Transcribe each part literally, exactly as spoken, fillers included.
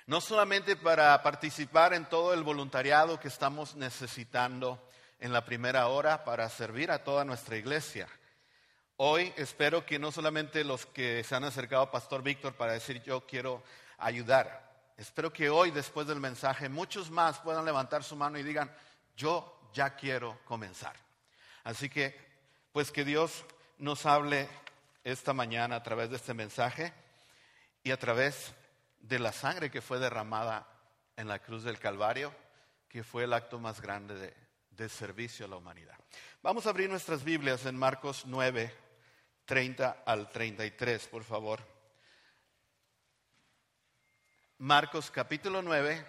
no solamente para participar en todo el voluntariado que estamos necesitando en la primera hora para servir a toda nuestra iglesia. Hoy espero que no solamente los que se han acercado a Pastor Víctor para decir yo quiero ayudar, espero que hoy después del mensaje muchos más puedan levantar su mano y digan yo ya quiero comenzar. Así que pues que Dios nos hable esta mañana a través de este mensaje y a través de la sangre que fue derramada en la cruz del Calvario, que fue el acto más grande de, de servicio a la humanidad. Vamos a abrir nuestras Biblias en Marcos nueve, treinta al treinta y tres, por favor. Marcos capítulo nueve,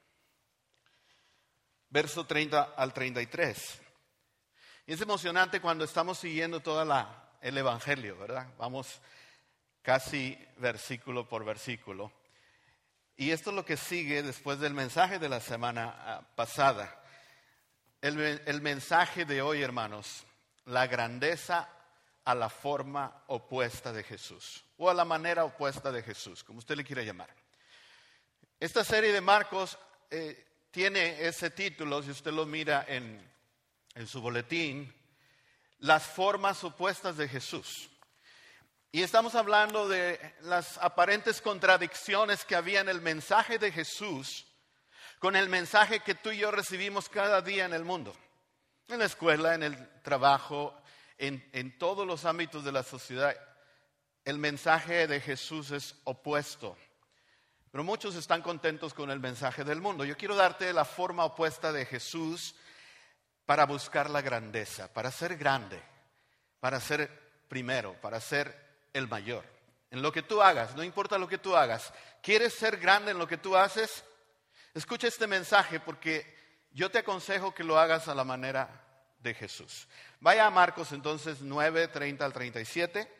verso treinta al treinta y tres. Y es emocionante cuando estamos siguiendo todo el Evangelio, ¿verdad? Vamos casi versículo por versículo. Y esto es lo que sigue después del mensaje de la semana pasada. El, el mensaje de hoy, hermanos, la grandeza a la forma opuesta de Jesús, o a la manera opuesta de Jesús, como usted le quiera llamar. Esta serie de Marcos eh, tiene ese título, si usted lo mira en, en su boletín, las formas opuestas de Jesús. Y estamos hablando de las aparentes contradicciones que había en el mensaje de Jesús con el mensaje que tú y yo recibimos cada día en el mundo. En la escuela, en el trabajo, en, en todos los ámbitos de la sociedad. El mensaje de Jesús es opuesto. Pero muchos están contentos con el mensaje del mundo. Yo quiero darte la forma opuesta de Jesús para buscar la grandeza, para ser grande, para ser primero, para ser el mayor. En lo que tú hagas, no importa lo que tú hagas. ¿Quieres ser grande en lo que tú haces? Escucha este mensaje porque yo te aconsejo que lo hagas a la manera de Jesús. Vaya a Marcos entonces nueve, treinta al treinta y siete.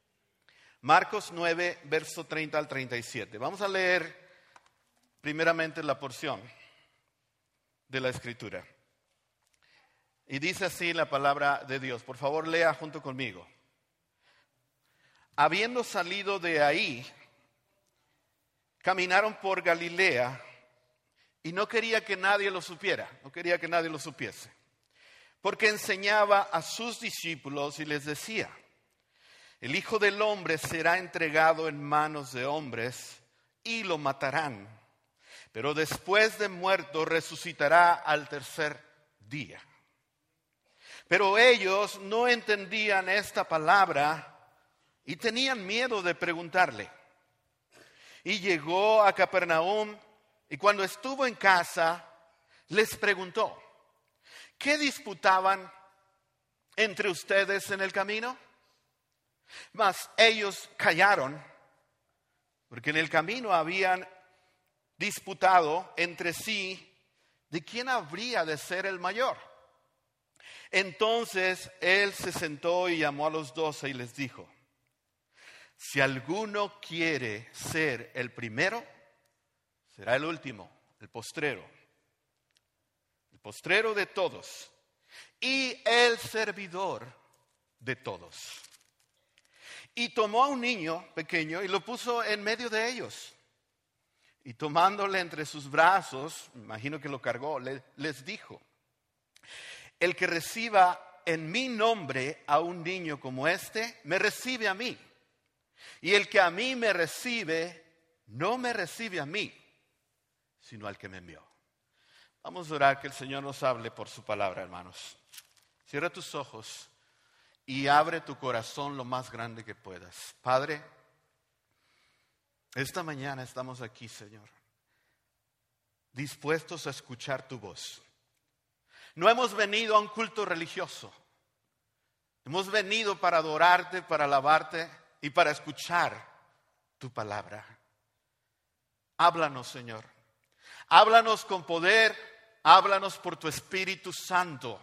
Marcos nueve, verso treinta al treinta y siete. Vamos a leer primeramente la porción de la Escritura. Y dice así la palabra de Dios. Por favor, lea junto conmigo. Habiendo salido de ahí, caminaron por Galilea y no quería que nadie lo supiera, no quería que nadie lo supiese, porque enseñaba a sus discípulos y les decía, el Hijo del Hombre será entregado en manos de hombres y lo matarán, pero después de muerto resucitará al tercer día. Pero ellos no entendían esta palabra y tenían miedo de preguntarle. Y llegó a Capernaum y cuando estuvo en casa les preguntó, ¿qué disputaban entre ustedes en el camino? Mas ellos callaron, porque en el camino habían disputado entre sí de quién habría de ser el mayor. Entonces él se sentó y llamó a los doce y les dijo, si alguno quiere ser el primero, será el último, el postrero. El postrero de todos y el servidor de todos. Y tomó a un niño pequeño y lo puso en medio de ellos. Y tomándole entre sus brazos, imagino que lo cargó, le, les dijo, el que reciba en mi nombre a un niño como este, me recibe a mí. Y el que a mí me recibe, no me recibe a mí, sino al que me envió. Vamos a orar que el Señor nos hable por su palabra, hermanos. Cierra tus ojos y abre tu corazón lo más grande que puedas. Padre, esta mañana estamos aquí, Señor, dispuestos a escuchar tu voz. No hemos venido a un culto religioso. Hemos venido para adorarte, para alabarte y para escuchar tu palabra. Háblanos, Señor. Háblanos con poder. Háblanos por tu Espíritu Santo.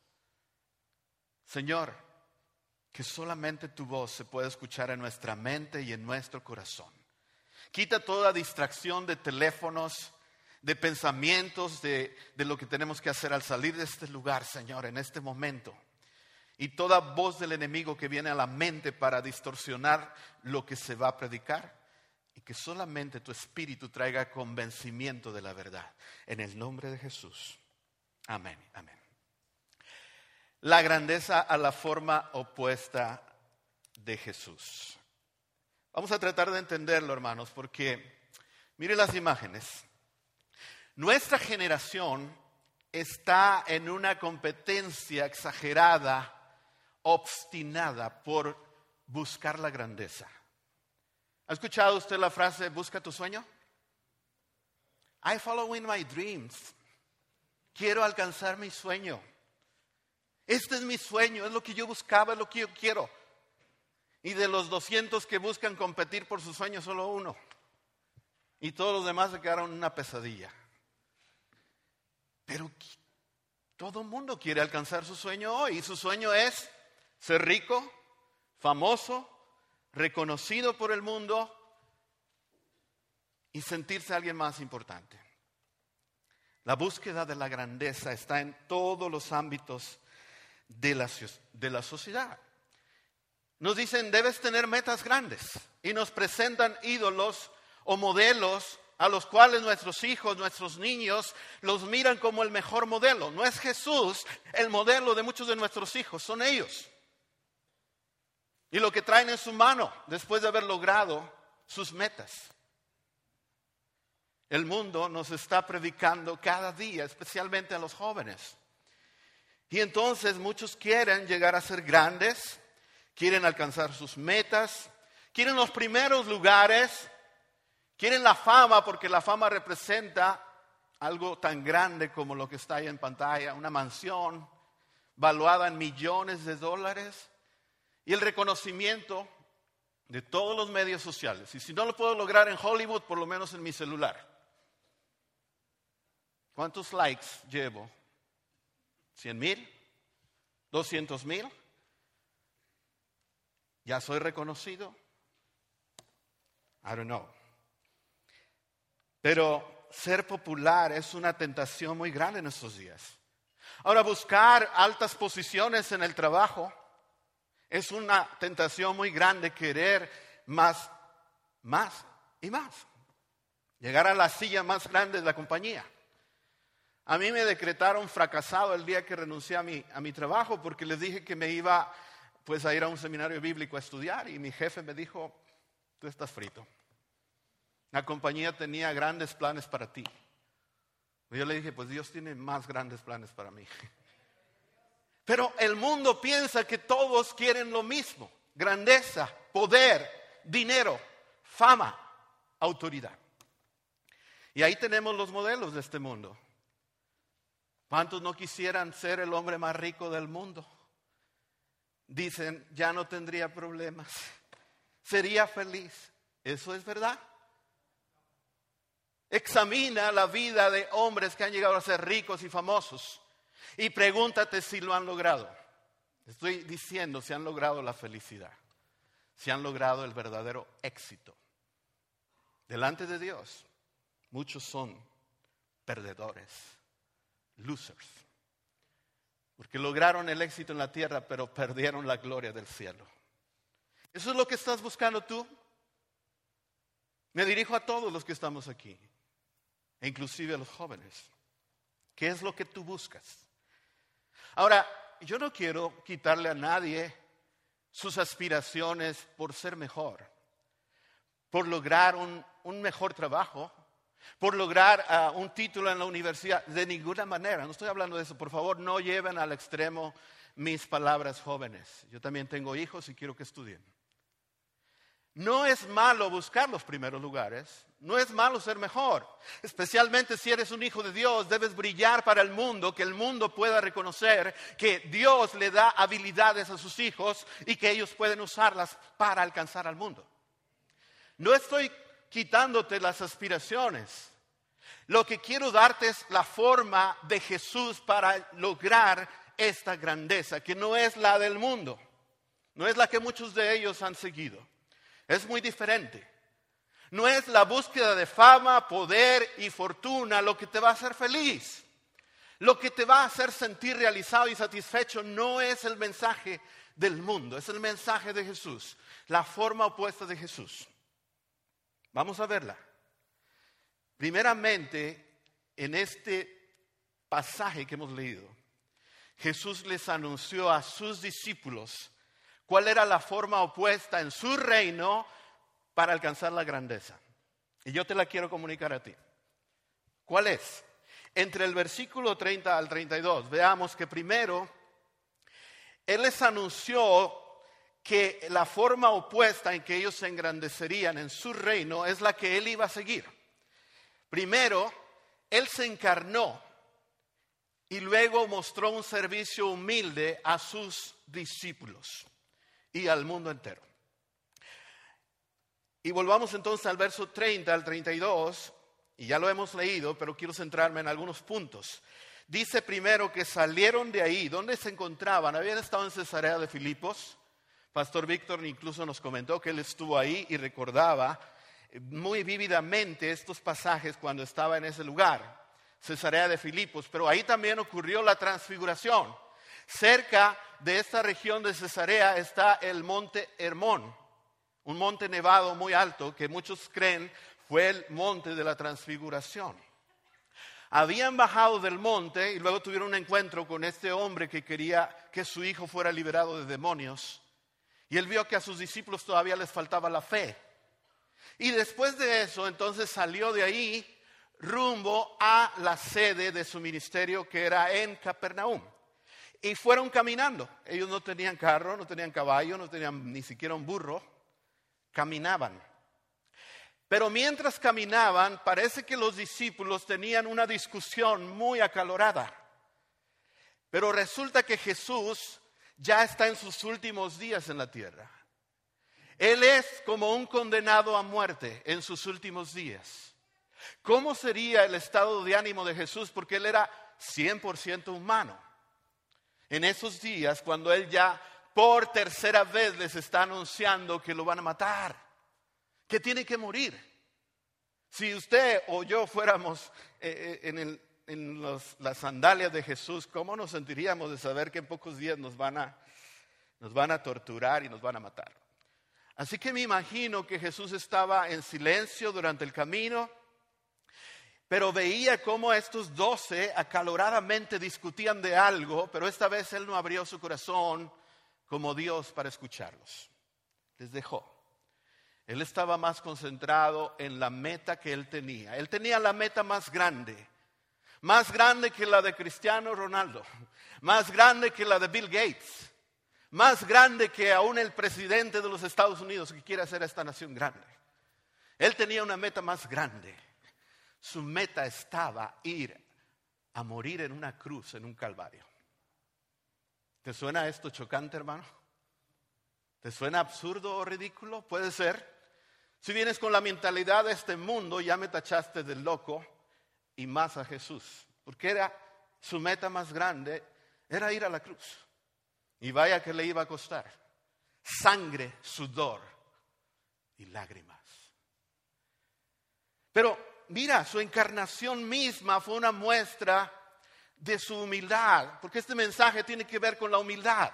Señor, que solamente tu voz se pueda escuchar en nuestra mente y en nuestro corazón. Quita toda distracción de teléfonos, de pensamientos, de, de lo que tenemos que hacer al salir de este lugar, Señor, en este momento. Y toda voz del enemigo que viene a la mente para distorsionar lo que se va a predicar, y que solamente tu espíritu traiga convencimiento de la verdad. En el nombre de Jesús. Amén, amén. La grandeza a la forma opuesta de Jesús. Vamos a tratar de entenderlo, hermanos, porque mire las imágenes. Nuestra generación está en una competencia exagerada, obstinada por buscar la grandeza. ¿Ha escuchado usted la frase, busca tu sueño? I following my dreams. Quiero alcanzar mi sueño. Este es mi sueño, es lo que yo buscaba, es lo que yo quiero. Y de los doscientos que buscan competir por su sueño, solo uno. Y todos los demás se quedaron en una pesadilla. Pero todo el mundo quiere alcanzar su sueño hoy. Y su sueño es ser rico, famoso, reconocido por el mundo y sentirse alguien más importante. La búsqueda de la grandeza está en todos los ámbitos de la, de la sociedad. Nos dicen, debes tener metas grandes. Y nos presentan ídolos o modelos a los cuales nuestros hijos, nuestros niños, los miran como el mejor modelo. No es Jesús el modelo de muchos de nuestros hijos, son ellos. Y lo que traen en su mano después de haber logrado sus metas. El mundo nos está predicando cada día, especialmente a los jóvenes. Y entonces muchos quieren llegar a ser grandes, quieren alcanzar sus metas, quieren los primeros lugares, quieren la fama porque la fama representa algo tan grande como lo que está ahí en pantalla, una mansión valuada en millones de dólares y el reconocimiento de todos los medios sociales. Y si no lo puedo lograr en Hollywood, por lo menos en mi celular. ¿Cuántos likes llevo? ¿Cien mil? ¿Doscientos mil? ¿Ya soy reconocido? I don't know. Pero ser popular es una tentación muy grande en estos días. Ahora, buscar altas posiciones en el trabajo es una tentación muy grande, querer más, más y más. Llegar a la silla más grande de la compañía. A mí me decretaron fracasado el día que renuncié a mi, a mi trabajo porque les dije que me iba pues, a ir a un seminario bíblico a estudiar y mi jefe me dijo, tú estás frito. La compañía tenía grandes planes para ti. Yo le dije, pues Dios tiene más grandes planes para mí. Pero el mundo piensa que todos quieren lo mismo. Grandeza, poder, dinero, fama, autoridad. Y ahí tenemos los modelos de este mundo. ¿Cuántos no quisieran ser el hombre más rico del mundo? Dicen, ya no tendría problemas. Sería feliz. ¿Eso es verdad? Examina la vida de hombres que han llegado a ser ricos y famosos y pregúntate si lo han logrado. Estoy diciendo si han logrado la felicidad, si han logrado el verdadero éxito. Delante de Dios, muchos son perdedores, losers, porque lograron el éxito en la tierra, pero perdieron la gloria del cielo. ¿Eso es lo que estás buscando tú? Me dirijo a todos los que estamos aquí, e inclusive a los jóvenes. ¿Qué es lo que tú buscas? Ahora, yo no quiero quitarle a nadie sus aspiraciones por ser mejor, por lograr un, un mejor trabajo, por lograr uh, un título en la universidad. De ninguna manera, no estoy hablando de eso. Por favor, no lleven al extremo mis palabras, jóvenes. Yo también tengo hijos y quiero que estudien. No es malo buscar los primeros lugares, no es malo ser mejor, especialmente si eres un hijo de Dios, debes brillar para el mundo, que el mundo pueda reconocer que Dios le da habilidades a sus hijos y que ellos pueden usarlas para alcanzar al mundo. No estoy quitándote las aspiraciones, lo que quiero darte es la forma de Jesús para lograr esta grandeza, que no es la del mundo, no es la que muchos de ellos han seguido. Es muy diferente. No es la búsqueda de fama, poder y fortuna lo que te va a hacer feliz. Lo que te va a hacer sentir realizado y satisfecho no es el mensaje del mundo, es el mensaje de Jesús, la forma opuesta de Jesús. Vamos a verla. Primeramente, en este pasaje que hemos leído, Jesús les anunció a sus discípulos cuál era la forma opuesta en su reino para alcanzar la grandeza. Y yo te la quiero comunicar a ti. ¿Cuál es? Entre el versículo treinta al treinta y dos, veamos que primero, Él les anunció que la forma opuesta en que ellos se engrandecerían en su reino es la que Él iba a seguir. Primero, Él se encarnó y luego mostró un servicio humilde a sus discípulos y al mundo entero. Y volvamos entonces al verso treinta al treinta y dos, y ya lo hemos leído, pero quiero centrarme en algunos puntos. Dice primero que salieron de ahí. ¿Dónde se encontraban? Habían estado en Cesarea de Filipos. Pastor Víctor incluso nos comentó que él estuvo ahí y recordaba muy vívidamente estos pasajes cuando estaba en ese lugar, Cesarea de Filipos. Pero ahí también ocurrió la transfiguración. Cerca de esta región de Cesarea está el monte Hermón, un monte nevado muy alto que muchos creen fue el monte de la transfiguración. Habían bajado del monte y luego tuvieron un encuentro con este hombre que quería que su hijo fuera liberado de demonios. Y él vio que a sus discípulos todavía les faltaba la fe. Y después de eso, entonces salió de ahí rumbo a la sede de su ministerio, que era en Capernaum. Y fueron caminando. Ellos no tenían carro, no tenían caballo, no tenían ni siquiera un burro. Caminaban. Pero mientras caminaban, parece que los discípulos tenían una discusión muy acalorada. Pero resulta que Jesús ya está en sus últimos días en la tierra. Él es como un condenado a muerte en sus últimos días. ¿Cómo sería el estado de ánimo de Jesús? Porque Él era cien por ciento humano. En esos días, cuando Él ya por tercera vez les está anunciando que lo van a matar, que tiene que morir. Si usted o yo fuéramos eh, en, el, en los, las sandalias de Jesús, ¿cómo nos sentiríamos de saber que en pocos días nos van a, nos van a torturar y nos van a matar? Así que me imagino que Jesús estaba en silencio durante el camino, pero veía cómo estos doce acaloradamente discutían de algo, pero esta vez Él no abrió su corazón como Dios para escucharlos. Les dejó. Él estaba más concentrado en la meta que él tenía. Él tenía la meta más grande, más grande que la de Cristiano Ronaldo, más grande que la de Bill Gates, más grande que aún el presidente de los Estados Unidos que quiere hacer a esta nación grande. Él tenía una meta más grande. Su meta estaba ir a morir en una cruz, en un calvario. ¿Te suena esto chocante, hermano? ¿Te suena absurdo o ridículo? Puede ser. Si vienes con la mentalidad de este mundo, ya me tachaste de loco y más a Jesús. Porque era su meta más grande, era ir a la cruz. Y vaya que le iba a costar. Sangre, sudor y lágrimas. Pero mira, su encarnación misma fue una muestra de su humildad. Porque este mensaje tiene que ver con la humildad.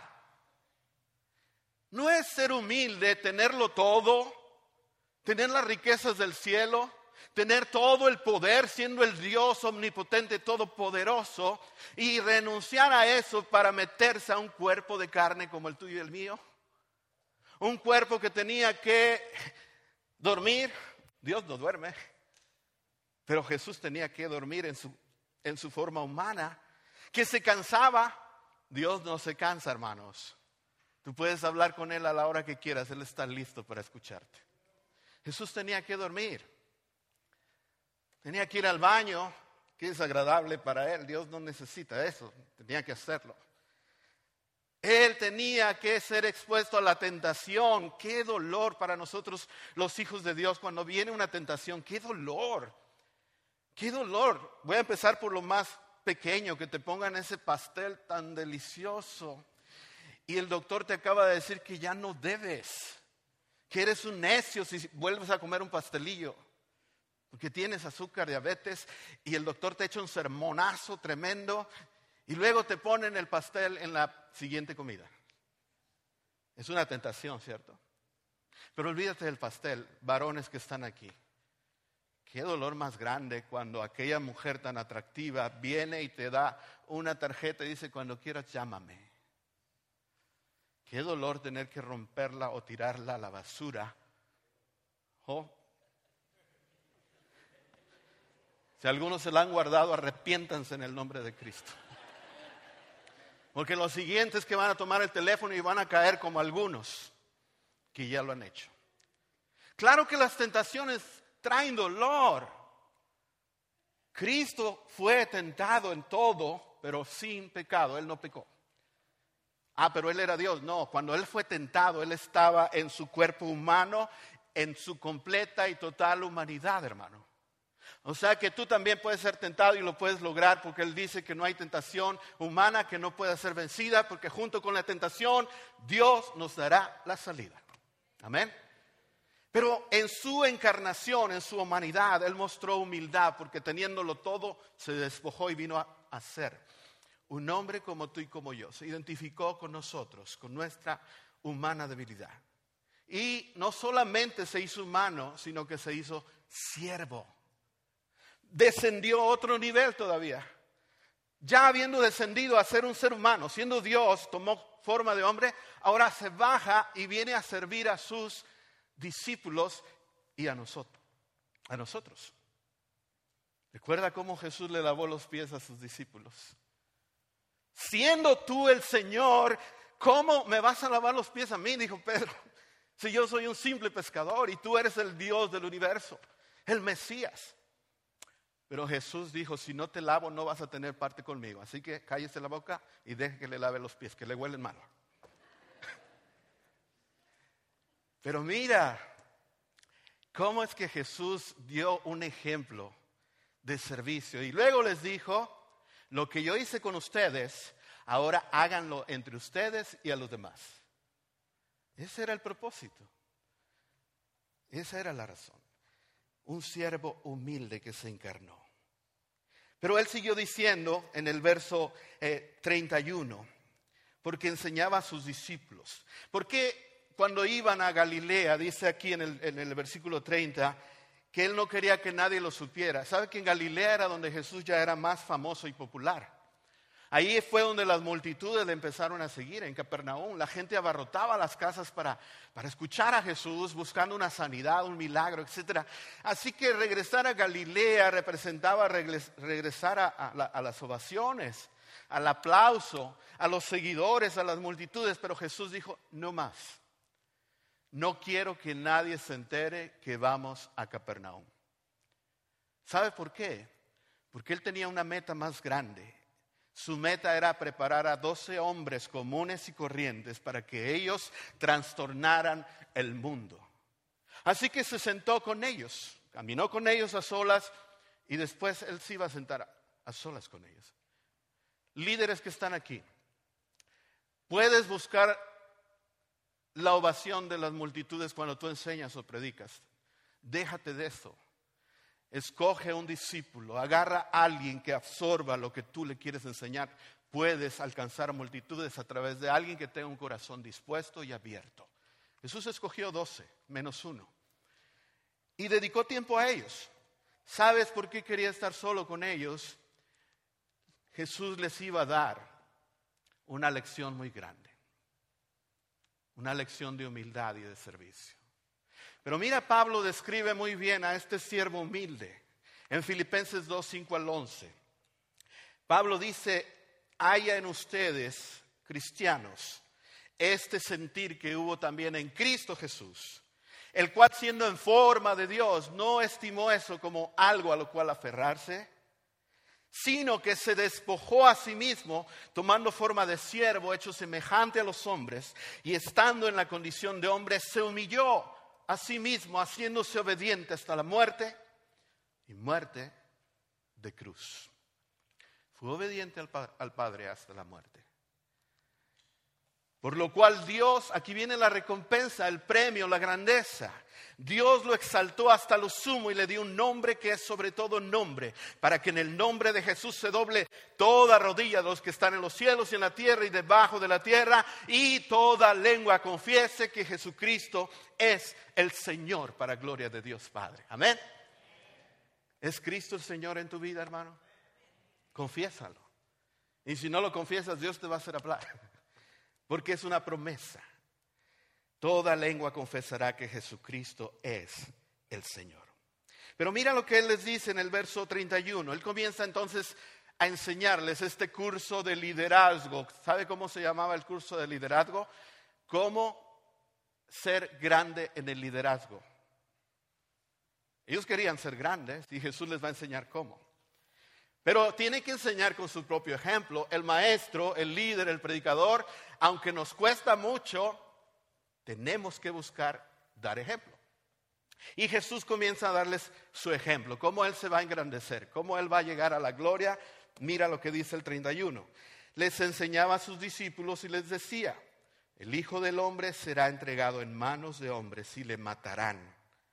No es ser humilde tenerlo todo, tener las riquezas del cielo, tener todo el poder siendo el Dios omnipotente, todopoderoso, y renunciar a eso para meterse a un cuerpo de carne como el tuyo y el mío. Un cuerpo que tenía que dormir. Dios no duerme, pero Jesús tenía que dormir en su, en su forma humana, que se cansaba. Dios no se cansa, hermanos. Tú puedes hablar con Él a la hora que quieras, Él está listo para escucharte. Jesús tenía que dormir. Tenía que ir al baño, que es agradable para Él. Dios no necesita eso, tenía que hacerlo. Él tenía que ser expuesto a la tentación. Qué dolor para nosotros los hijos de Dios cuando viene una tentación. Qué dolor, qué dolor. Voy a empezar por lo más pequeño, que te pongan ese pastel tan delicioso. Y el doctor te acaba de decir que ya no debes, que eres un necio si vuelves a comer un pastelillo, porque tienes azúcar, diabetes, y el doctor te echa un sermonazo tremendo, y luego te ponen el pastel en la siguiente comida. Es una tentación, ¿cierto? Pero olvídate del pastel, varones que están aquí. qué dolor más grande cuando aquella mujer tan atractiva viene y te da una tarjeta y dice, cuando quieras llámame. Qué dolor tener que romperla o tirarla a la basura. Oh. Si algunos se la han guardado, arrepiéntanse en el nombre de Cristo. Porque los siguientes que van a tomar el teléfono y van a caer como algunos que ya lo han hecho. Claro que las tentaciones traen dolor. Cristo fue tentado en todo, pero sin pecado. Él no pecó. Ah, pero Él era Dios. No, cuando Él fue tentado, Él estaba en su cuerpo humano, en su completa y total humanidad, hermano. O sea que tú también puedes ser tentado y lo puedes lograr, porque Él dice que no hay tentación humana que no pueda ser vencida, porque junto con la tentación Dios nos dará la salida. Amén. Pero en su encarnación, en su humanidad, Él mostró humildad, porque teniéndolo todo se despojó y vino a, a ser un hombre como tú y como yo. Se identificó con nosotros, con nuestra humana debilidad. Y no solamente se hizo humano, sino que se hizo siervo. Descendió a otro nivel todavía. Ya habiendo descendido a ser un ser humano, siendo Dios, tomó forma de hombre, ahora se baja y viene a servir a sus discípulos y a nosotros. A nosotros. ¿Recuerda cómo Jesús le lavó los pies a sus discípulos? Siendo tú el Señor, ¿cómo me vas a lavar los pies a mí? Dijo Pedro. Si yo soy un simple pescador y tú eres el Dios del universo, el Mesías. Pero Jesús dijo, si no te lavo no vas a tener parte conmigo. Así que cállese la boca y deje que le lave los pies, que le huelen mal. Pero mira, cómo es que Jesús dio un ejemplo de servicio. Y luego les dijo, lo que yo hice con ustedes, ahora háganlo entre ustedes y a los demás. Ese era el propósito. Esa era la razón. Un siervo humilde que se encarnó. Pero Él siguió diciendo en el verso eh, treinta y uno, porque enseñaba a sus discípulos. Porque cuando iban a Galilea, dice aquí en el, en el versículo treinta, que Él no quería que nadie lo supiera. ¿Sabe que en Galilea era donde Jesús ya era más famoso y popular? Ahí fue donde las multitudes le empezaron a seguir, en Capernaum. La gente abarrotaba las casas para, para escuchar a Jesús, buscando una sanidad, un milagro, etcétera. Así que regresar a Galilea representaba regres, regresar a, a, la, a las ovaciones, al aplauso, a los seguidores, a las multitudes. Pero Jesús dijo, no más. No quiero que nadie se entere que vamos a Capernaum. ¿Sabe por qué? Porque Él tenía una meta más grande. Su meta era preparar a doce hombres comunes y corrientes para que ellos trastornaran el mundo. Así que se sentó con ellos, caminó con ellos a solas y después Él se iba a sentar a, a solas con ellos. Líderes que están aquí, puedes buscar la ovación de las multitudes cuando tú enseñas o predicas. Déjate de eso. Escoge un discípulo, agarra a alguien que absorba lo que tú le quieres enseñar. Puedes alcanzar a multitudes a través de alguien que tenga un corazón dispuesto y abierto. Jesús escogió doce, menos uno. Y dedicó tiempo a ellos. ¿Sabes por qué quería estar solo con ellos? Jesús les iba a dar una lección muy grande. Una lección de humildad y de servicio. Pero mira, Pablo describe muy bien a este siervo humilde en Filipenses dos, cinco al once. Pablo dice, haya en ustedes, cristianos, este sentir que hubo también en Cristo Jesús, el cual siendo en forma de Dios, no estimó eso como algo a lo cual aferrarse, sino que se despojó a sí mismo, tomando forma de siervo, hecho semejante a los hombres, y estando en la condición de hombre, se humilló a sí mismo, haciéndose obediente hasta la muerte y muerte de cruz. Fue obediente al, al Padre hasta la muerte. Por lo cual Dios, aquí viene la recompensa, el premio, la grandeza. Dios lo exaltó hasta lo sumo y le dio un nombre que es sobre todo nombre, para que en el nombre de Jesús se doble toda rodilla de los que están en los cielos y en la tierra y debajo de la tierra, y toda lengua confiese que Jesucristo es el Señor, para gloria de Dios Padre. Amén. ¿Es Cristo el Señor en tu vida, hermano? Confiésalo. Y si no lo confiesas, Dios te va a hacer hablar. Porque es una promesa. Toda lengua confesará que Jesucristo es el Señor. Pero mira lo que Él les dice en el verso treinta y uno. Él comienza entonces a enseñarles este curso de liderazgo. ¿Sabe cómo se llamaba el curso de liderazgo? Cómo ser grande en el liderazgo. Ellos querían ser grandes y Jesús les va a enseñar cómo. Pero tiene que enseñar con su propio ejemplo. El maestro, el líder, el predicador, aunque nos cuesta mucho, tenemos que buscar dar ejemplo. Y Jesús comienza a darles su ejemplo, cómo Él se va a engrandecer, cómo Él va a llegar a la gloria. Mira lo que dice el treinta y uno. Les enseñaba a sus discípulos y les decía: el Hijo del Hombre será entregado en manos de hombres y le matarán.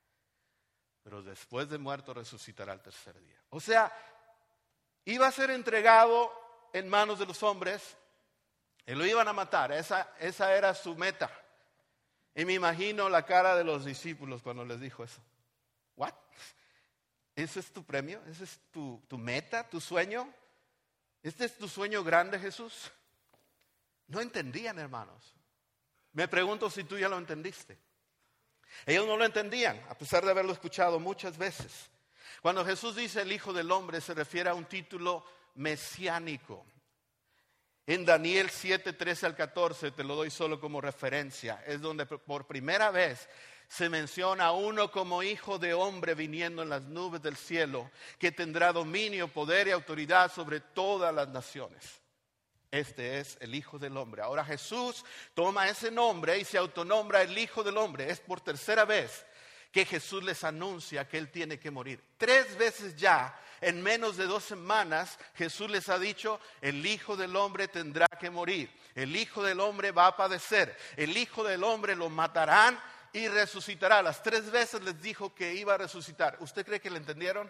Pero después de muerto resucitará al tercer día. O sea, iba a ser entregado en manos de los hombres y lo iban a matar. Esa, esa era su meta. Y me imagino la cara de los discípulos cuando les dijo eso. ¿What? ¿Ese es tu premio? ¿Ese es tu, tu meta, tu sueño? ¿Este es tu sueño grande, Jesús? No entendían, hermanos. Me pregunto si tú ya lo entendiste. Ellos no lo entendían, a pesar de haberlo escuchado muchas veces. Cuando Jesús dice el Hijo del Hombre, se refiere a un título mesiánico. En Daniel siete, trece al catorce, te lo doy solo como referencia, es donde por primera vez se menciona a uno como hijo de hombre viniendo en las nubes del cielo, que tendrá dominio, poder y autoridad sobre todas las naciones. Este es el Hijo del Hombre. Ahora Jesús toma ese nombre y se autonombra el Hijo del Hombre. Es por tercera vez que Jesús les anuncia que Él tiene que morir. Tres veces ya, en menos de dos semanas, Jesús les ha dicho: el Hijo del Hombre tendrá que morir. El Hijo del Hombre va a padecer. El Hijo del Hombre lo matarán y resucitará. Las tres veces les dijo que iba a resucitar. ¿Usted cree que le entendieron?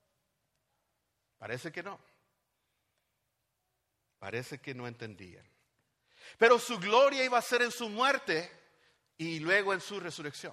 Parece que no. Parece que no entendían. Pero su gloria iba a ser en su muerte y luego en su resurrección.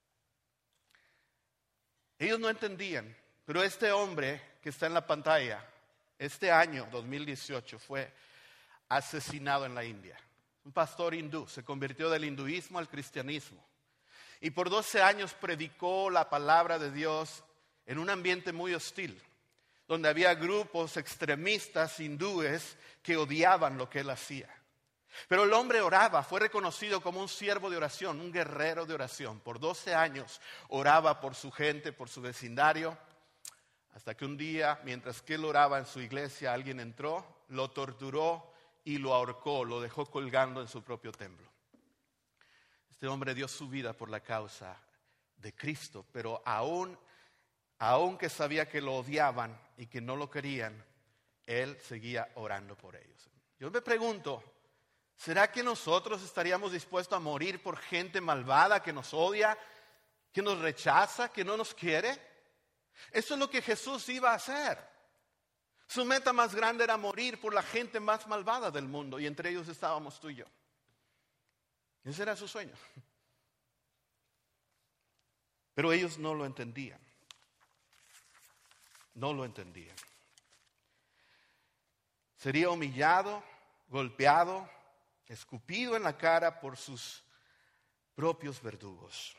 Ellos no entendían, pero este hombre que está en la pantalla, este año dos mil dieciocho, fue asesinado en la India. Un pastor hindú, se convirtió del hinduismo al cristianismo. Y por doce años predicó la palabra de Dios en un ambiente muy hostil, donde había grupos extremistas hindúes que odiaban lo que él hacía. Pero el hombre oraba, fue reconocido como un siervo de oración, un guerrero de oración. Por doce años oraba por su gente, por su vecindario, hasta que un día, mientras que él oraba en su iglesia, alguien entró, lo torturó y lo ahorcó, lo dejó colgando en su propio templo. Este hombre dio su vida por la causa de Cristo, pero aún, aunque sabía que lo odiaban y que no lo querían, él seguía orando por ellos. Yo me pregunto, ¿será que nosotros estaríamos dispuestos a morir por gente malvada que nos odia, que nos rechaza, que no nos quiere? Eso es lo que Jesús iba a hacer. Su meta más grande era morir por la gente más malvada del mundo, y entre ellos estábamos tú y yo. Ese era su sueño. Pero ellos no lo entendían. No lo entendían. Sería humillado, golpeado, escupido en la cara por sus propios verdugos.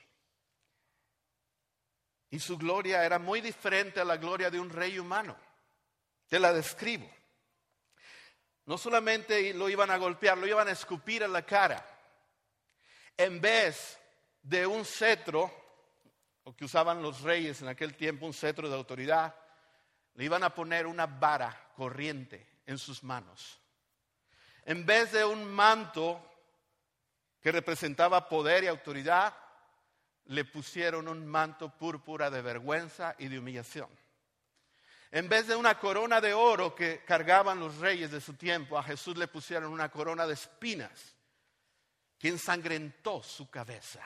Y su gloria era muy diferente a la gloria de un rey humano. Te la describo. No solamente lo iban a golpear, lo iban a escupir en la cara. En vez de un cetro, o que usaban los reyes en aquel tiempo, un cetro de autoridad, le iban a poner una vara corriente en sus manos. En vez de un manto que representaba poder y autoridad, le pusieron un manto púrpura de vergüenza y de humillación. En vez de una corona de oro que cargaban los reyes de su tiempo, a Jesús le pusieron una corona de espinas que ensangrentó su cabeza.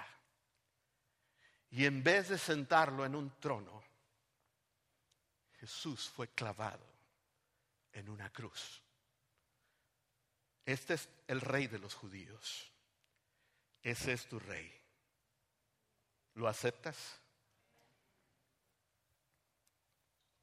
Y en vez de sentarlo en un trono, Jesús fue clavado en una cruz. Este es el rey de los judíos. Ese es tu rey. ¿Lo aceptas?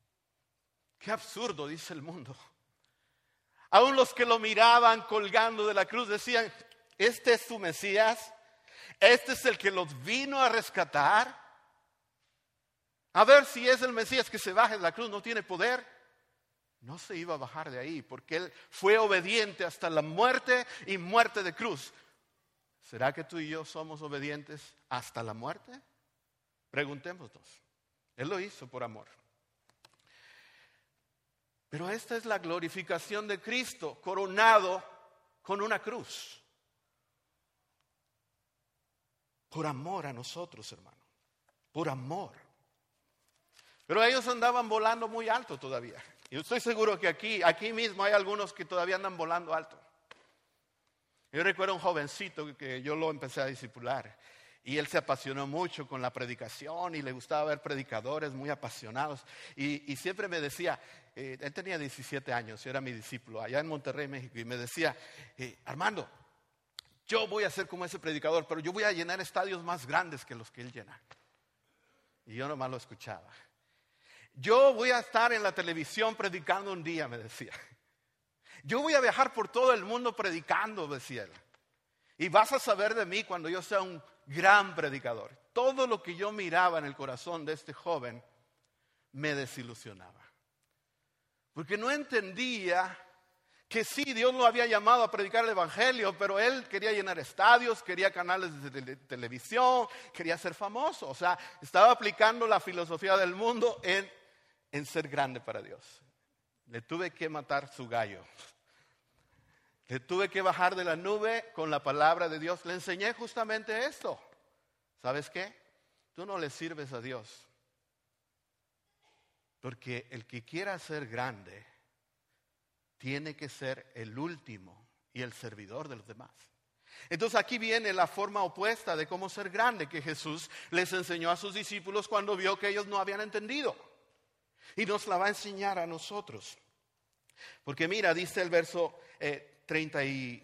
Qué absurdo, dice el mundo. Aún los que lo miraban colgando de la cruz decían, este es tu Mesías, este es el que los vino a rescatar. A ver si es el Mesías que se baje de la cruz, no tiene poder. No se iba a bajar de ahí porque él fue obediente hasta la muerte y muerte de cruz. ¿Será que tú y yo somos obedientes hasta la muerte? Preguntémonos. Él lo hizo por amor. Pero esta es la glorificación de Cristo, coronado con una cruz. Por amor a nosotros, hermano. Por amor. Pero ellos andaban volando muy alto todavía. Y estoy seguro que aquí, aquí mismo hay algunos que todavía andan volando alto. Yo recuerdo un jovencito que yo lo empecé a discipular. Y él se apasionó mucho con la predicación y le gustaba ver predicadores muy apasionados. Y, y siempre me decía, eh, él tenía diecisiete años, yo era mi discípulo allá en Monterrey, México. Y me decía, eh, Armando, yo voy a ser como ese predicador, pero yo voy a llenar estadios más grandes que los que él llena. Y yo nomás lo escuchaba. Yo voy a estar en la televisión predicando un día, me decía. Yo voy a viajar por todo el mundo predicando, decía él. Y vas a saber de mí cuando yo sea un gran predicador. Todo lo que yo miraba en el corazón de este joven me desilusionaba. Porque no entendía que sí, Dios lo había llamado a predicar el evangelio, pero él quería llenar estadios, quería canales de tele- televisión, quería ser famoso. O sea, estaba aplicando la filosofía del mundo en, en ser grande para Dios. Le tuve que matar su gallo. Le tuve que bajar de la nube con la palabra de Dios. Le enseñé justamente esto. ¿Sabes qué? Tú no le sirves a Dios. Porque el que quiera ser grande tiene que ser el último y el servidor de los demás. Entonces aquí viene la forma opuesta de cómo ser grande que Jesús les enseñó a sus discípulos cuando vio que ellos no habían entendido. Y nos la va a enseñar a nosotros. Porque mira, dice el verso eh, treinta y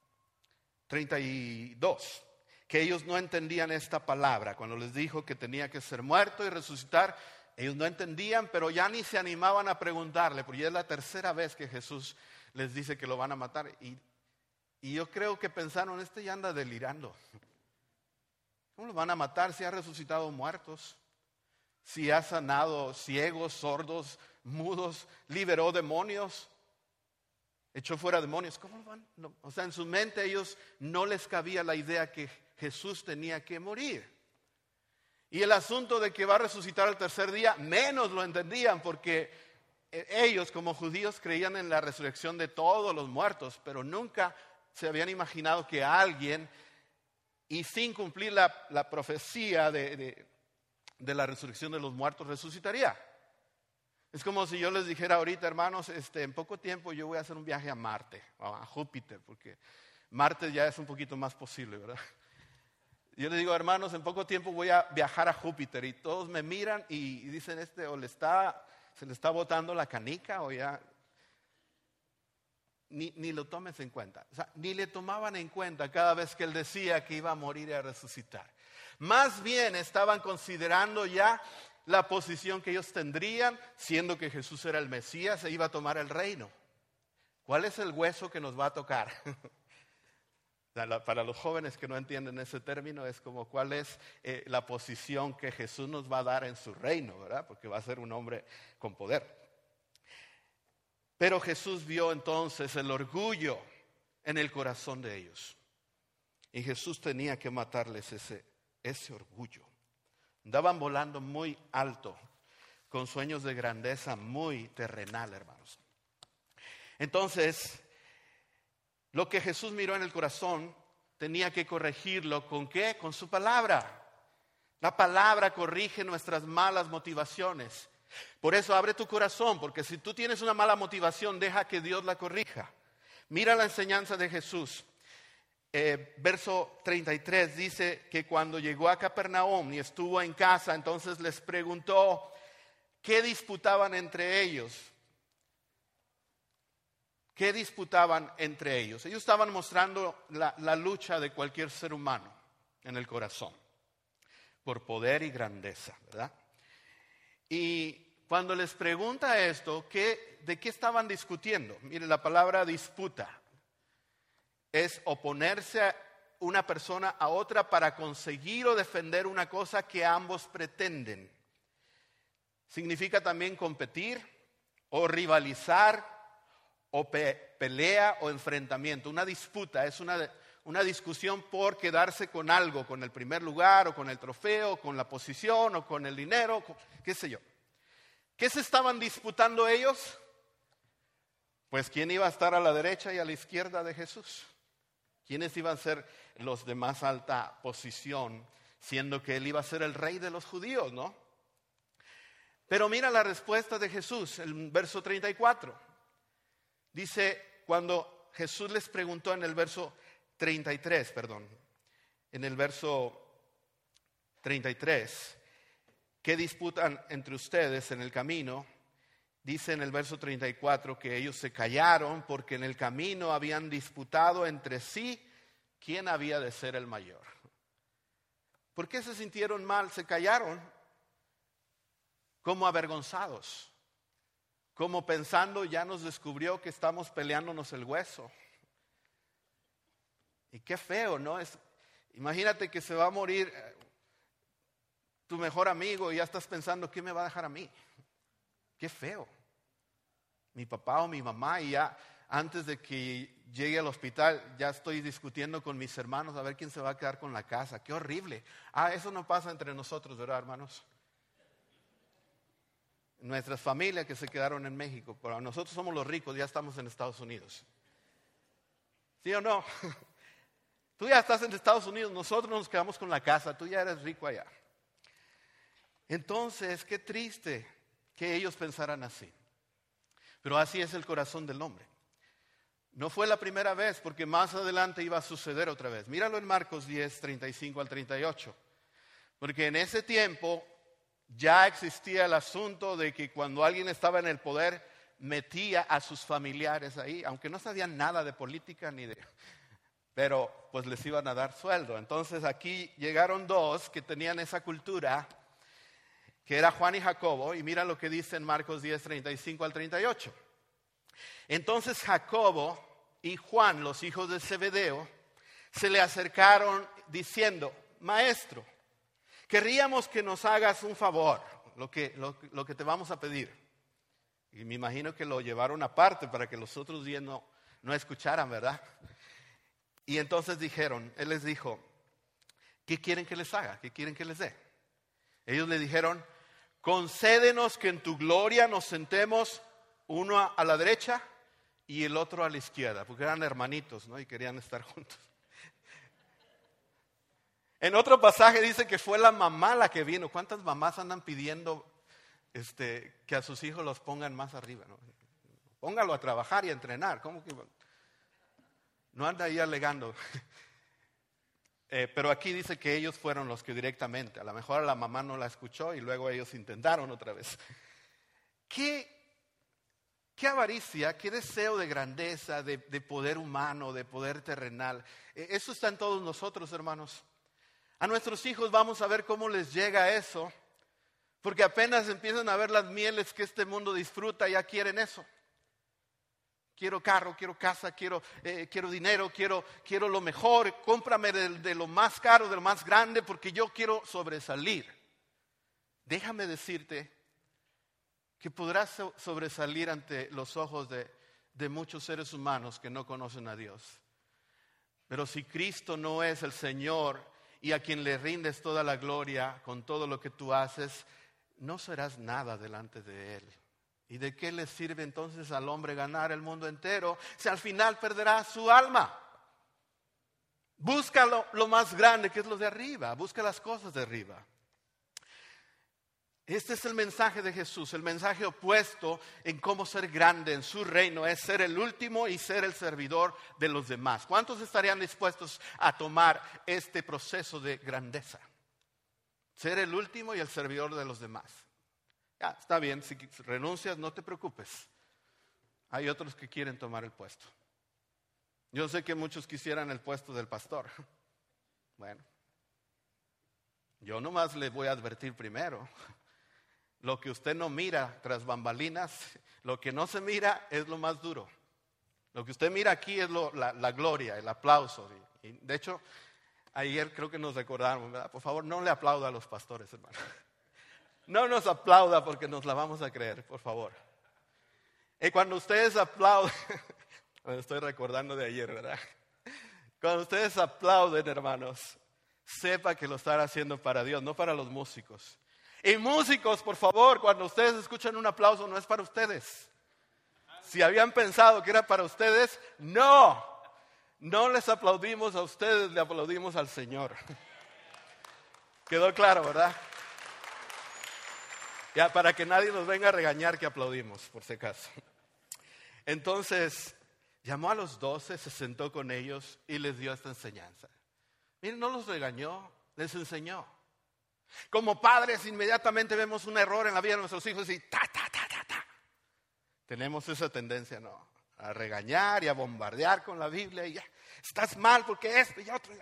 dos, que ellos no entendían esta palabra. Cuando les dijo que tenía que ser muerto y resucitar, ellos no entendían, pero ya ni se animaban a preguntarle, porque ya es la tercera vez que Jesús les dice que lo van a matar. Y, y yo creo que pensaron, este ya anda delirando. ¿Cómo lo van a matar si ha resucitado muertos? Si ha sanado ciegos, sordos, mudos, liberó demonios, echó fuera demonios. ¿Cómo lo van? No. O sea, en su mente a ellos no les cabía la idea que Jesús tenía que morir. Y el asunto de que va a resucitar al tercer día, menos lo entendían, porque ellos como judíos creían en la resurrección de todos los muertos, pero nunca se habían imaginado que alguien, y sin cumplir la, la profecía de, de, de la resurrección de los muertos, resucitaría. Es como si yo les dijera ahorita, hermanos, este, en poco tiempo yo voy a hacer un viaje a Marte, o a Júpiter, porque Marte ya es un poquito más posible, ¿verdad? Yo les digo, hermanos, en poco tiempo voy a viajar a Júpiter, y todos me miran y dicen, este, o le está, se le está botando la canica, o ya, ni, ni lo tomes en cuenta. O sea, ni le tomaban en cuenta cada vez que él decía que iba a morir y a resucitar. Más bien estaban considerando ya la posición que ellos tendrían, siendo que Jesús era el Mesías e iba a tomar el reino. ¿Cuál es el hueso que nos va a tocar? Para los jóvenes que no entienden ese término, es como cuál es eh, la posición que Jesús nos va a dar en su reino, ¿verdad? Porque va a ser un hombre con poder. Pero Jesús vio entonces el orgullo en el corazón de ellos. Y Jesús tenía que matarles ese, ese orgullo. Andaban volando muy alto, con sueños de grandeza muy terrenal, hermanos. Entonces, lo que Jesús miró en el corazón, tenía que corregirlo. ¿Con qué? Con su palabra. La palabra corrige nuestras malas motivaciones. Por eso abre tu corazón, porque si tú tienes una mala motivación, deja que Dios la corrija. Mira la enseñanza de Jesús. Eh, verso treinta y tres dice que cuando llegó a Capernaum y estuvo en casa, entonces les preguntó qué disputaban entre ellos. ¿Qué disputaban entre ellos? Ellos estaban mostrando la, la lucha de cualquier ser humano en el corazón, por poder y grandeza, ¿verdad? Y cuando les pregunta esto, ¿qué, ¿de qué estaban discutiendo? Mire, la palabra disputa es oponerse a una persona a otra para conseguir o defender una cosa que ambos pretenden. Significa también competir o rivalizar o pe- pelea o enfrentamiento. Una disputa es una, una discusión por quedarse con algo, con el primer lugar o con el trofeo, con la posición o con el dinero, con, qué sé yo. ¿Qué se estaban disputando ellos? Pues quién iba a estar a la derecha y a la izquierda de Jesús. ¿Quiénes iban a ser los de más alta posición, siendo que él iba a ser el rey de los judíos, ¿no? Pero mira la respuesta de Jesús, el verso treinta y cuatro. Dice, cuando Jesús les preguntó en el verso treinta y tres, perdón, en el verso treinta y tres, ¿qué disputan entre ustedes en el camino? Dice en el verso treinta y cuatro que ellos se callaron porque en el camino habían disputado entre sí quién había de ser el mayor. ¿Por qué se sintieron mal? Se callaron como avergonzados, como pensando ya nos descubrió que estamos peleándonos el hueso. Y qué feo, ¿no? Es, imagínate que se va a morir tu mejor amigo y ya estás pensando, ¿quién me va a dejar a mí? Qué feo. Mi papá o mi mamá, y ya antes de que llegue al hospital ya estoy discutiendo con mis hermanos a ver quién se va a quedar con la casa. Qué horrible. Ah, eso no pasa entre nosotros, ¿verdad, hermanos? Nuestras familias que se quedaron en México, pero nosotros somos los ricos, ya estamos en Estados Unidos. ¿Sí o no? Tú ya estás en Estados Unidos, nosotros nos quedamos con la casa, tú ya eres rico allá. Entonces, qué triste que ellos pensaran así. Pero así es el corazón del hombre. No fue la primera vez, porque más adelante iba a suceder otra vez. Míralo en Marcos diez, treinta y cinco al treinta y ocho. Porque en ese tiempo ya existía el asunto de que cuando alguien estaba en el poder, metía a sus familiares ahí, aunque no sabían nada de política ni de... Pero pues les iban a dar sueldo. Entonces aquí llegaron dos que tenían esa cultura, que era Juan y Jacobo, y mira lo que dice en Marcos diez, treinta y cinco al treinta y ocho. Entonces Jacobo y Juan, los hijos de Zebedeo, se le acercaron diciendo, Maestro, querríamos que nos hagas un favor, lo que, lo, lo que te vamos a pedir. Y me imagino que lo llevaron aparte para que los otros diez no, no escucharan, ¿verdad? Y entonces dijeron, él les dijo, ¿qué quieren que les haga? ¿Qué quieren que les dé? Ellos le dijeron, concédenos que en tu gloria nos sentemos uno a la derecha y el otro a la izquierda, porque eran hermanitos, ¿no? Y querían estar juntos. En otro pasaje dice que fue la mamá la que vino. ¿Cuántas mamás andan pidiendo este, que a sus hijos los pongan más arriba, ¿no? Póngalo a trabajar y a entrenar. ¿Cómo que? No anda ahí alegando. Eh, pero aquí dice que ellos fueron los que directamente, a lo mejor la mamá no la escuchó y luego ellos intentaron otra vez. ¿Qué, qué avaricia, qué deseo de grandeza, de, de poder humano, de poder terrenal? Eh, eso está en todos nosotros, hermanos. A nuestros hijos vamos a ver cómo les llega eso, porque apenas empiezan a ver las mieles que este mundo disfruta, ya quieren eso. Quiero carro, quiero casa, quiero, eh, quiero dinero, quiero, quiero lo mejor, cómprame de, de lo más caro, de lo más grande, porque yo quiero sobresalir. Déjame decirte que podrás so- sobresalir ante los ojos de, de muchos seres humanos que no conocen a Dios. Pero si Cristo no es el Señor y a quien le rindes toda la gloria con todo lo que tú haces, no serás nada delante de Él. ¿Y de qué le sirve entonces al hombre ganar el mundo entero si al final perderá su alma? Busca lo, lo más grande, que es lo de arriba. Busca las cosas de arriba. Este es el mensaje de Jesús. El mensaje opuesto en cómo ser grande en su reino es ser el último y ser el servidor de los demás. ¿Cuántos estarían dispuestos a tomar este proceso de grandeza? Ser el último y el servidor de los demás. Ya, está bien, si renuncias no te preocupes. Hay otros que quieren tomar el puesto. Yo sé que muchos quisieran el puesto del pastor. Bueno, yo nomás les voy a advertir primero. lo que usted no mira tras bambalinas, lo que no se mira es lo más duro. Lo que usted mira aquí es lo, la, la gloria, el aplauso. Y, y de hecho, ayer creo que nos recordaron, ¿verdad? Por favor, no le aplauda a los pastores, hermano. No nos aplauda porque nos la vamos a creer, por favor. Y cuando ustedes aplauden, me estoy recordando de ayer, ¿verdad? Cuando ustedes aplauden, hermanos, sepa que lo están haciendo para Dios, no para los músicos. Y músicos, por favor, cuando ustedes escuchan un aplauso, no es para ustedes. Si habían pensado que era para ustedes, no. No les aplaudimos a ustedes, le aplaudimos al Señor. Quedó claro, ¿verdad? Ya, para que nadie nos venga a regañar que aplaudimos, por si acaso. Entonces, llamó a los doce, se sentó con ellos y les dio esta enseñanza. Miren, no los regañó, les enseñó. Como padres, inmediatamente vemos un error en la vida de nuestros hijos y ta, ta, ta, ta, ta. Tenemos esa tendencia, ¿no? A regañar y a bombardear con la Biblia y ya, estás mal porque esto y otro.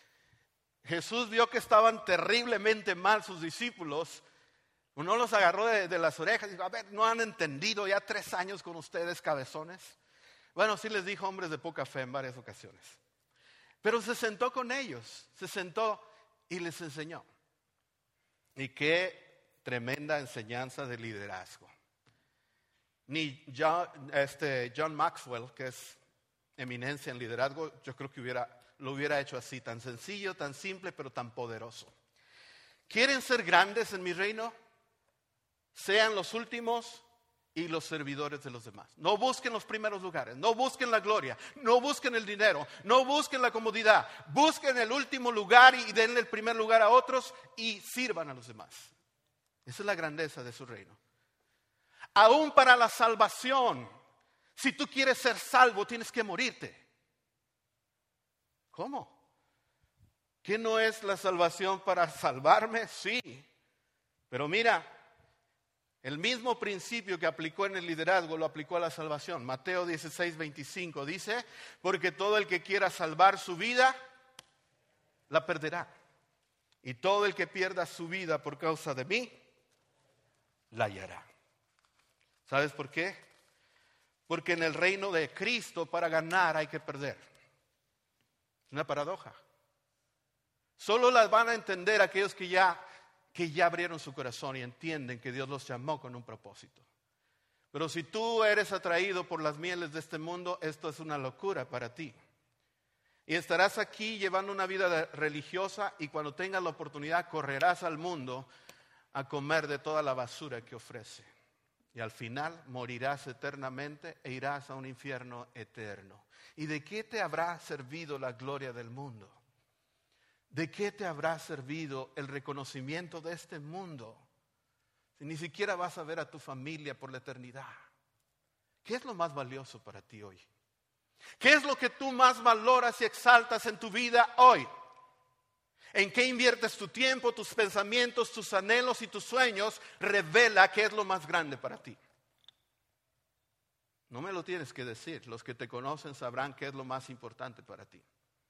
Jesús vio que estaban terriblemente mal sus discípulos. Uno los agarró de, de las orejas y dijo, a ver, ¿no han entendido ya tres años con ustedes, cabezones? Bueno, sí les dijo hombres de poca fe en varias ocasiones. Pero se sentó con ellos, se sentó y les enseñó. Y qué tremenda enseñanza de liderazgo. Ni John, este, John Maxwell, que es eminencia en liderazgo, yo creo que hubiera, lo hubiera hecho así, tan sencillo, tan simple, pero tan poderoso. ¿Quieren ser grandes en mi reino? Sean los últimos y los servidores de los demás. No busquen los primeros lugares, no busquen la gloria, no busquen el dinero, no busquen la comodidad. Busquen el último lugar y denle el primer lugar a otros y sirvan a los demás. Esa es la grandeza de su reino. Aún para la salvación, si tú quieres ser salvo, tienes que morirte. ¿Cómo? ¿Qué no es la salvación para salvarme? Sí. Pero mira, el mismo principio que aplicó en el liderazgo lo aplicó a la salvación. Mateo dieciséis, veinticinco dice, porque todo el que quiera salvar su vida, la perderá. Y todo el que pierda su vida por causa de mí, la hallará. ¿Sabes por qué? Porque en el reino de Cristo para ganar hay que perder. Es una paradoja. Solo las van a entender aquellos que ya, que ya abrieron su corazón y entienden que Dios los llamó con un propósito. Pero si tú eres atraído por las mieles de este mundo, esto es una locura para ti. Y estarás aquí llevando una vida religiosa y cuando tengas la oportunidad correrás al mundo a comer de toda la basura que ofrece. Y al final morirás eternamente e irás a un infierno eterno. ¿Y de qué te habrá servido la gloria del mundo? ¿De qué te habrá servido el reconocimiento de este mundo? Si ni siquiera vas a ver a tu familia por la eternidad. ¿Qué es lo más valioso para ti hoy? ¿Qué es lo que tú más valoras y exaltas en tu vida hoy? ¿En qué inviertes tu tiempo, tus pensamientos, tus anhelos y tus sueños? Revela qué es lo más grande para ti. No me lo tienes que decir. Los que te conocen sabrán qué es lo más importante para ti.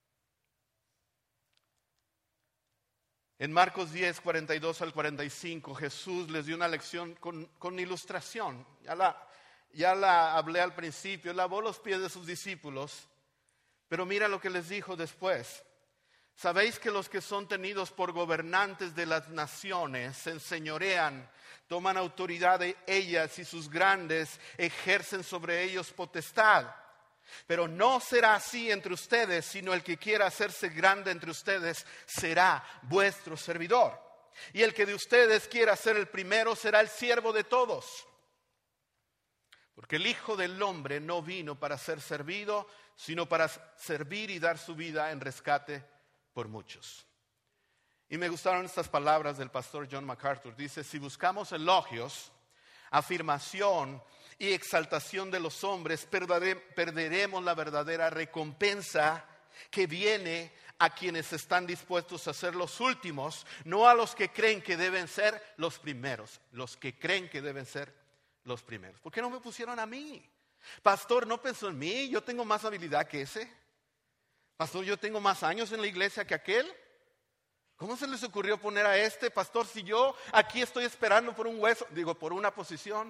En Marcos diez, cuarenta y dos al cuarenta y cinco, Jesús les dio una lección con, con ilustración. Ya la, ya la hablé al principio, lavó los pies de sus discípulos, pero mira lo que les dijo después. Sabéis que los que son tenidos por gobernantes de las naciones se enseñorean, toman autoridad de ellas y sus grandes ejercen sobre ellos potestad. Pero no será así entre ustedes, sino el que quiera hacerse grande entre ustedes será vuestro servidor. Y el que de ustedes quiera ser el primero será el siervo de todos. Porque el Hijo del Hombre no vino para ser servido, sino para servir y dar su vida en rescate por muchos. Y me gustaron estas palabras del pastor John MacArthur. Dice, si buscamos elogios, afirmación y exaltación de los hombres, perderemos la verdadera recompensa que viene a quienes están dispuestos a ser los últimos, no a los que creen que deben ser los primeros, los que creen que deben ser los primeros. ¿Por qué no me pusieron a mí? Pastor, ¿no pensó en mí? Yo tengo más habilidad que ese. Pastor, yo tengo más años en la iglesia que aquel. ¿Cómo se les ocurrió poner a este pastor si yo aquí estoy esperando por un hueso? Digo, por una posición.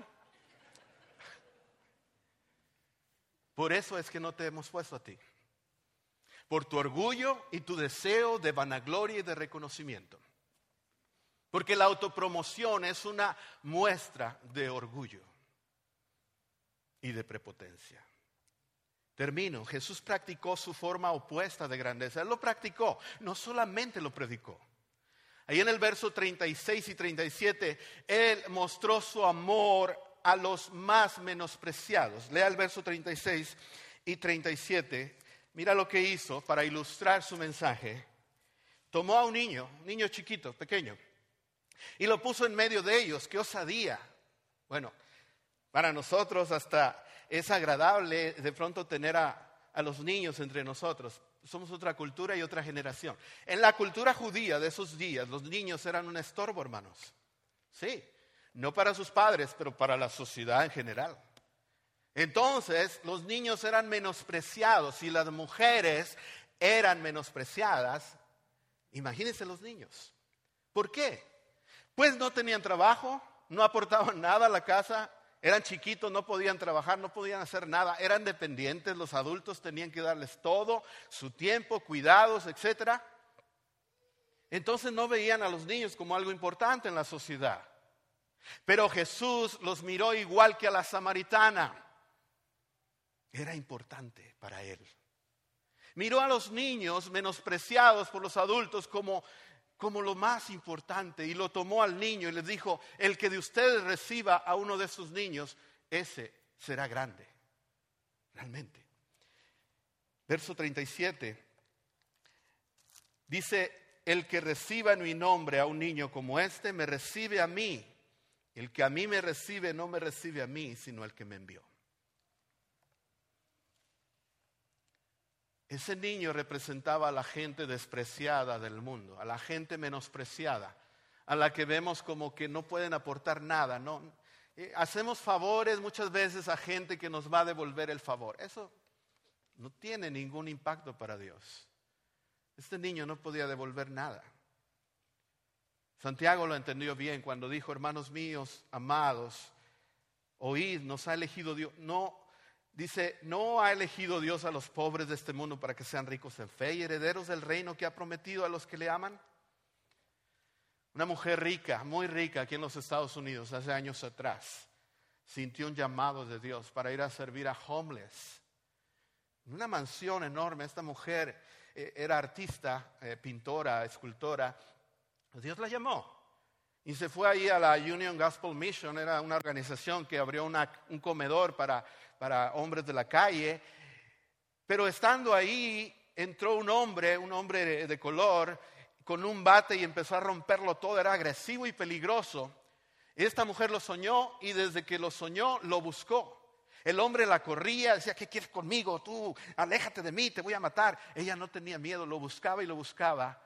Por eso es que no te hemos puesto a ti. Por tu orgullo y tu deseo de vanagloria y de reconocimiento. Porque la autopromoción es una muestra de orgullo y de prepotencia. Termino. Jesús practicó su forma opuesta de grandeza. Él lo practicó, no solamente lo predicó. Ahí en el verso treinta y seis y treinta y siete, Él mostró su amor a los más menospreciados. Lea el verso treinta y seis y treinta y siete. Mira lo que hizo para ilustrar su mensaje. Tomó a un niño, un niño chiquito, pequeño, y lo puso en medio de ellos. ¡Qué osadía! Bueno, para nosotros hasta es agradable de pronto tener a, a los niños entre nosotros. Somos otra cultura y otra generación. En la cultura judía de esos días, los niños eran un estorbo, hermanos. Sí, no para sus padres, pero para la sociedad en general. Entonces, los niños eran menospreciados y las mujeres eran menospreciadas. Imagínense los niños. ¿Por qué? Pues no tenían trabajo, no aportaban nada a la casa. Eran chiquitos, no podían trabajar, no podían hacer nada, eran dependientes, los adultos tenían que darles todo, su tiempo, cuidados, etcétera. Entonces no veían a los niños como algo importante en la sociedad. Pero Jesús los miró igual que a la samaritana. Era importante para él. Miró a los niños menospreciados por los adultos como como lo más importante, y lo tomó al niño y le dijo: el que de ustedes reciba a uno de sus niños, ese será grande, realmente. Verso treinta y siete, dice: el que reciba en mi nombre a un niño como este, me recibe a mí. El que a mí me recibe, no me recibe a mí, sino el que me envió. Ese niño representaba a la gente despreciada del mundo, a la gente menospreciada, a la que vemos como que no pueden aportar nada. No, eh, hacemos favores muchas veces a gente que nos va a devolver el favor. Eso no tiene ningún impacto para Dios. Este niño no podía devolver nada. Santiago lo entendió bien cuando dijo: hermanos míos, amados, oíd, nos ha elegido Dios. No. Dice: no ha elegido Dios a los pobres de este mundo para que sean ricos en fe y herederos del reino que ha prometido a los que le aman. Una mujer rica, muy rica aquí en los Estados Unidos, hace años atrás, sintió un llamado de Dios para ir a servir a homeless. En una mansión enorme. Esta mujer eh, era artista, eh, pintora, escultora. Dios la llamó. Y se fue ahí a la Union Gospel Mission. Era una organización que abrió una, un comedor para, para hombres de la calle. Pero estando ahí, entró un hombre, un hombre de, de color, con un bate y empezó a romperlo todo. Era agresivo y peligroso. Esta mujer lo soñó y desde que lo soñó, lo buscó. El hombre la corría, decía: ¿qué quieres conmigo? Tú, aléjate de mí, te voy a matar. Ella no tenía miedo, lo buscaba y lo buscaba.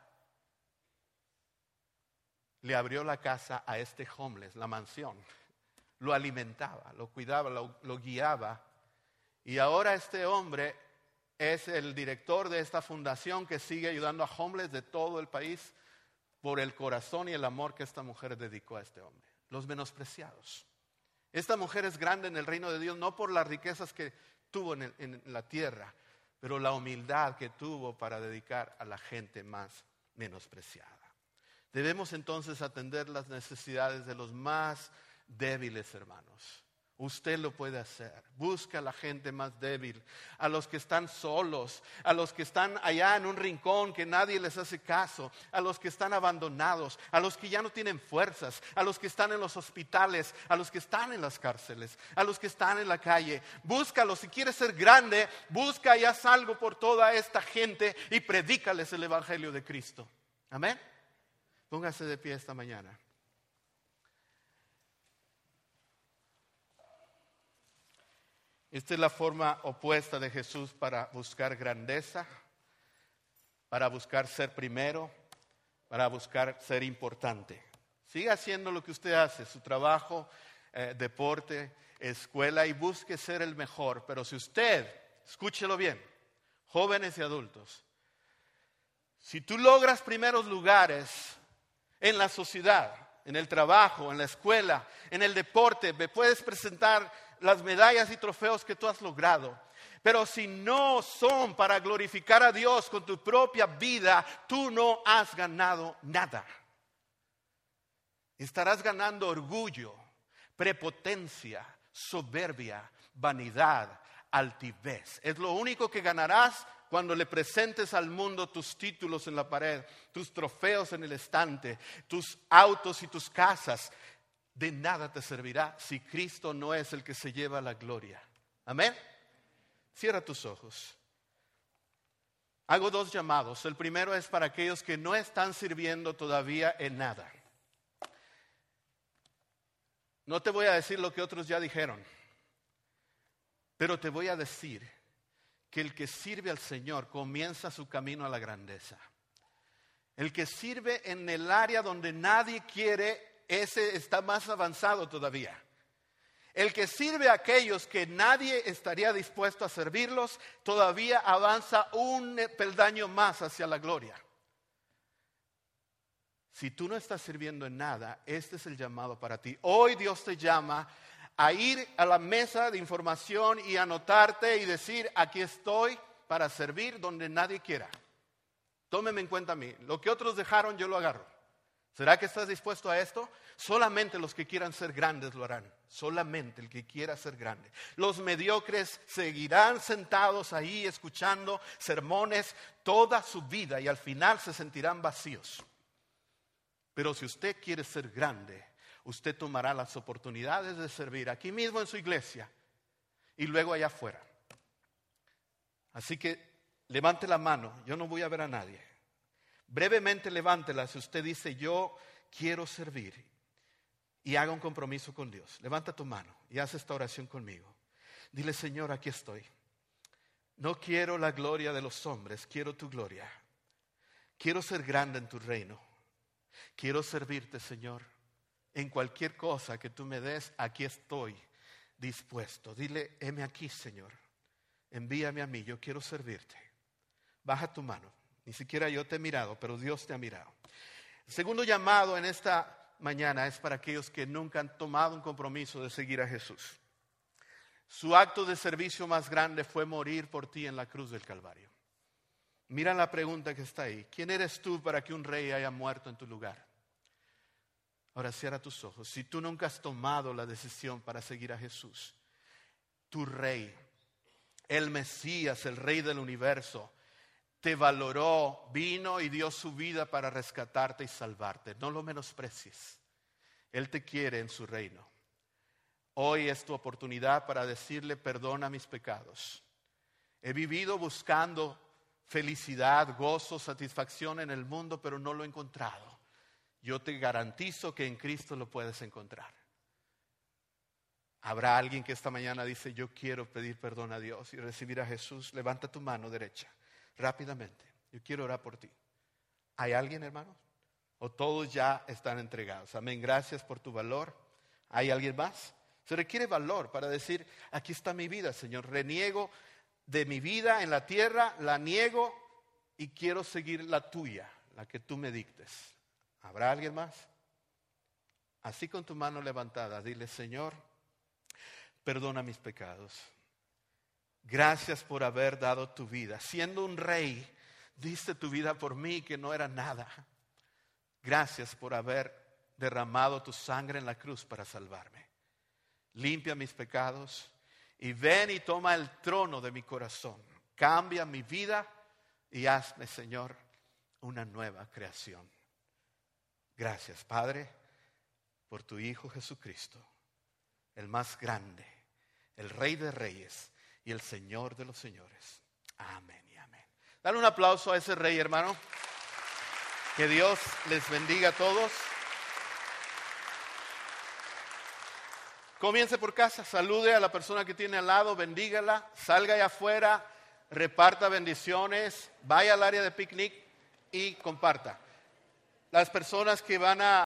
Le abrió la casa a este homeless, la mansión. Lo alimentaba, lo cuidaba, lo, lo guiaba. Y ahora este hombre es el director de esta fundación que sigue ayudando a homeless de todo el país por el corazón y el amor que esta mujer dedicó a este hombre. Los menospreciados. Esta mujer es grande en el reino de Dios no por las riquezas que tuvo en, el, en la tierra, pero la humildad que tuvo para dedicar a la gente más menospreciada. Debemos entonces atender las necesidades de los más débiles, hermanos. Usted lo puede hacer. Busca a la gente más débil, a los que están solos, a los que están allá en un rincón que nadie les hace caso, a los que están abandonados, a los que ya no tienen fuerzas, a los que están en los hospitales, a los que están en las cárceles, a los que están en la calle. Búscalos. Si quieres ser grande, busca y haz algo por toda esta gente y predícales el evangelio de Cristo. Amén. Póngase de pie esta mañana. Esta es la forma opuesta de Jesús para buscar grandeza, para buscar ser primero, para buscar ser importante. Siga haciendo lo que usted hace, su trabajo, eh, deporte, escuela, y busque ser el mejor. Pero si usted, escúchelo bien, jóvenes y adultos, Si tú logras primeros lugares en la sociedad, en el trabajo, en la escuela, en el deporte, me puedes presentar las medallas y trofeos que tú has logrado. Pero si no son para glorificar a Dios con tu propia vida, tú no has ganado nada. Estarás ganando orgullo, prepotencia, soberbia, vanidad, altivez. Es lo único que ganarás cuando le presentes al mundo tus títulos en la pared, tus trofeos en el estante, tus autos y tus casas. De nada te servirá si Cristo no es el que se lleva la gloria. Amén. Cierra tus ojos. Hago dos llamados. El primero es para aquellos que no están sirviendo todavía en nada. No te voy a decir lo que otros ya dijeron, pero te voy a decir que el que sirve al Señor comienza su camino a la grandeza. El que sirve en el área donde nadie quiere, ese está más avanzado todavía. El que sirve a aquellos que nadie estaría dispuesto a servirlos, todavía avanza un peldaño más hacia la gloria. Si tú no estás sirviendo en nada, este es el llamado para ti. Hoy Dios te llama a ir a la mesa de información y anotarte y decir, aquí estoy para servir donde nadie quiera. Tómeme en cuenta a mí. Lo que otros dejaron, yo lo agarro. ¿Será que estás dispuesto a esto? Solamente los que quieran ser grandes lo harán. Solamente el que quiera ser grande. Los mediocres seguirán sentados ahí escuchando sermones toda su vida y al final se sentirán vacíos. Pero si usted quiere ser grande, usted tomará las oportunidades de servir aquí mismo en su iglesia y luego allá afuera. Así que levante la mano, yo no voy a ver a nadie. Brevemente levántela si usted dice, yo quiero servir y haga un compromiso con Dios. Levanta tu mano y haz esta oración conmigo. Dile, Señor, aquí estoy. No quiero la gloria de los hombres, quiero tu gloria. Quiero ser grande en tu reino. Quiero servirte, Señor. En cualquier cosa que tú me des, aquí estoy dispuesto. Dile, heme aquí, Señor. Envíame a mí, yo quiero servirte. Baja tu mano. Ni siquiera yo te he mirado, pero Dios te ha mirado. El segundo llamado en esta mañana es para aquellos que nunca han tomado un compromiso de seguir a Jesús. Su acto de servicio más grande fue morir por ti en la cruz del Calvario. Mira la pregunta que está ahí. ¿Quién eres tú para que un rey haya muerto en tu lugar? Ahora cierra tus ojos. Si tú nunca has tomado la decisión para seguir a Jesús, tu rey, el Mesías, el rey del universo, te valoró, vino y dio su vida para rescatarte y salvarte. No lo menosprecies. Él te quiere en su reino. Hoy es tu oportunidad para decirle, perdona mis pecados. He vivido buscando felicidad, gozo, satisfacción en el mundo, pero no lo he encontrado. Yo te garantizo que en Cristo lo puedes encontrar. Habrá alguien que esta mañana dice, yo quiero pedir perdón a Dios y recibir a Jesús. Levanta tu mano derecha, rápidamente. Yo quiero orar por ti. ¿Hay alguien, hermanos? ¿O todos ya están entregados? Amén, gracias por tu valor. ¿Hay alguien más? Se requiere valor para decir, aquí está mi vida, Señor. Reniego de mi vida en la tierra, la niego y quiero seguir la tuya, la que tú me dictes. ¿Habrá alguien más? Así con tu mano levantada, dile, Señor, perdona mis pecados. Gracias por haber dado tu vida. Siendo un rey, diste tu vida por mí que no era nada. Gracias por haber derramado tu sangre en la cruz para salvarme. Limpia mis pecados y ven y toma el trono de mi corazón. Cambia mi vida y hazme, Señor, una nueva creación. Gracias, Padre, por tu Hijo Jesucristo, el más grande, el Rey de Reyes y el Señor de los Señores. Amén y amén. Dale un aplauso a ese Rey, hermano. Que Dios les bendiga a todos. Comience por casa, salude a la persona que tiene al lado, bendígala, salga allá afuera, reparta bendiciones, vaya al área de picnic y comparta. Las personas que van a